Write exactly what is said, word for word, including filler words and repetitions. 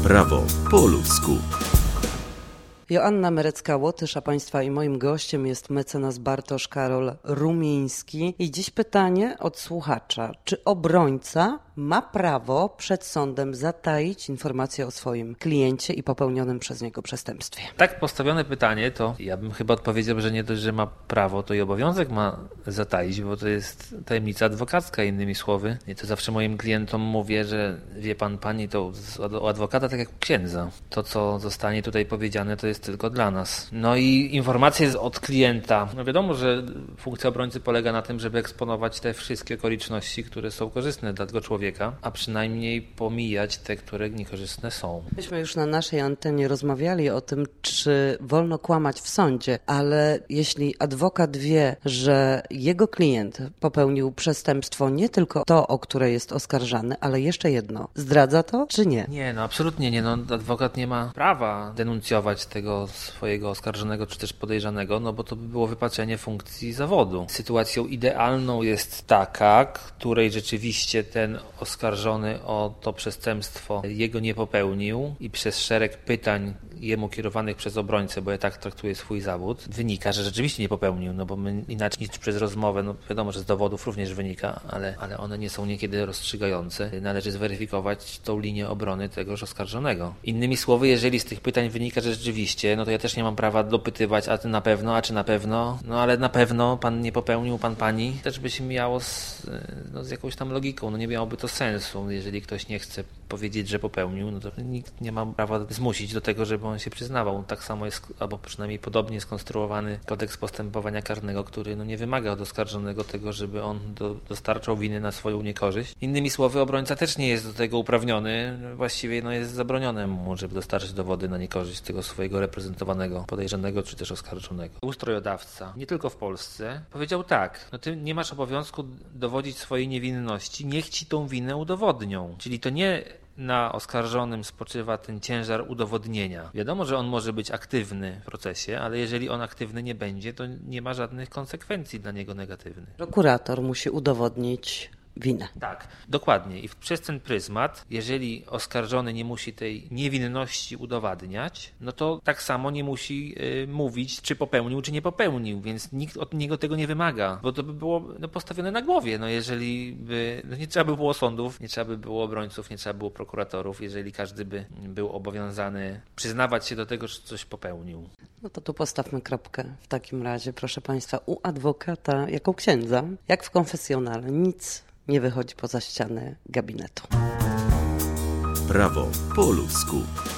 Prawo po ludzku. Joanna Merecka-Łotysz, a Państwa i moim gościem jest mecenas Bartosz Karol Rumiński. I dziś pytanie od słuchacza. Czy obrońca ma prawo przed sądem zataić informacje o swoim kliencie i popełnionym przez niego przestępstwie? Tak postawione pytanie, to ja bym chyba odpowiedział, że nie dość, że ma prawo, to i obowiązek ma zataić, bo to jest tajemnica adwokacka, innymi słowy. I to zawsze moim klientom mówię, że wie pan, pani, to o adwokata tak jak u księdza. To, co zostanie tutaj powiedziane, to jest tylko dla nas. No i informacje od klienta. No wiadomo, że funkcja obrońcy polega na tym, żeby eksponować te wszystkie okoliczności, które są korzystne dla tego człowieka, a przynajmniej pomijać te, które niekorzystne są. Myśmy już na naszej antenie rozmawiali o tym, czy wolno kłamać w sądzie, ale jeśli adwokat wie, że jego klient popełnił przestępstwo, nie tylko to, o które jest oskarżany, ale jeszcze jedno, zdradza to, czy nie? Nie, no absolutnie nie. No, adwokat nie ma prawa denuncjować tego swojego oskarżonego czy też podejrzanego, no bo to by było wypaczenie funkcji zawodu. Sytuacją idealną jest taka, której rzeczywiście ten oskarżony o to przestępstwo jego nie popełnił i przez szereg pytań jemu kierowanych przez obrońcę, bo ja tak traktuję swój zawód, wynika, że rzeczywiście nie popełnił, no bo my inaczej niż przez rozmowę, no wiadomo, że z dowodów również wynika, ale, ale one nie są niekiedy rozstrzygające. Należy zweryfikować tą linię obrony tegoż oskarżonego. Innymi słowy, jeżeli z tych pytań wynika, że rzeczywiście, no to ja też nie mam prawa dopytywać, a ty na pewno, a czy na pewno, no ale na pewno pan nie popełnił, pan pani, też by się miało z, no, z jakąś tam logiką, no nie miałoby to sensu, jeżeli ktoś nie chce powiedzieć, że popełnił, no to nikt nie ma prawa zmusić do tego, żeby on się przyznawał. Tak samo jest, albo przynajmniej podobnie skonstruowany kodeks postępowania karnego, który no nie wymaga od oskarżonego tego, żeby on do, dostarczał winy na swoją niekorzyść. Innymi słowy, obrońca też nie jest do tego uprawniony, właściwie no jest zabronione mu, żeby dostarczyć dowody na niekorzyść tego swojego reprezentowanego, podejrzanego czy też oskarżonego. Ustrojodawca, nie tylko w Polsce, powiedział tak, no ty nie masz obowiązku dowodzić swojej niewinności, niech ci tą winę udowodnią. Czyli to nie na oskarżonym spoczywa ten ciężar udowodnienia. Wiadomo, że on może być aktywny w procesie, ale jeżeli on aktywny nie będzie, to nie ma żadnych konsekwencji dla niego negatywnych. Prokurator musi udowodnić winę. Tak, dokładnie. I przez ten pryzmat, jeżeli oskarżony nie musi tej niewinności udowadniać, no to tak samo nie musi y, mówić, czy popełnił, czy nie popełnił, więc nikt od niego tego nie wymaga, bo to by było no, postawione na głowie. No jeżeli by, no nie trzeba by było sądów, nie trzeba by było obrońców, nie trzeba by było prokuratorów, jeżeli każdy by był obowiązany przyznawać się do tego, że coś popełnił. No to tu postawmy kropkę w takim razie, proszę Państwa, u adwokata jako księdza, jak w konfesjonale, nic nie wychodzi poza ścianę gabinetu. Prawo po ludzku.